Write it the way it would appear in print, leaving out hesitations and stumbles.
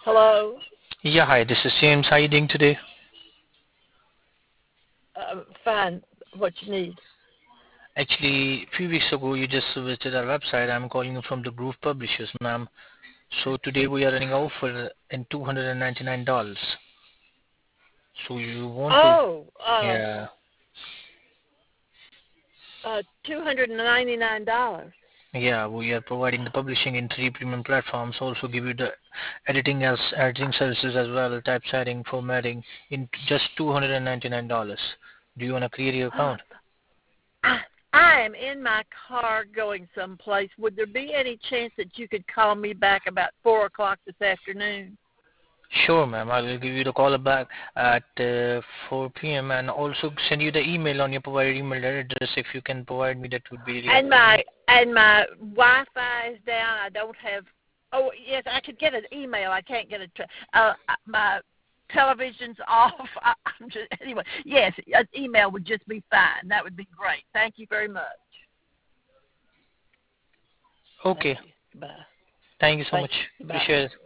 Hello? Yeah, hi, this is James. How are you doing today? Fine. What you need? Actually, a few weeks ago, you just visited our website. I'm calling you from the Groove Publishers, ma'am. So today we are running offer in $299. So you want to? Oh, Yeah. $299. Yeah, we are providing the publishing in three premium platforms. Also give you the editing services as well, typesetting, formatting in just $299. Do you want to create your account? I, I am in my car going someplace. Would there be any chance that you could call me back about 4 o'clock this afternoon? Sure, ma'am. I will give you the call back at 4 p.m. and also send you the email on your provided email address. If you can provide me, that would be really And helpful. my Wi-Fi is down. I don't have. Oh yes, I could get an email. I can't get my television's off. I'm just anyway. Yes, an email would just be fine. That would be great. Thank you very much. Thank Okay. you. Bye. Thank you so Thank much. you. Bye. Appreciate it.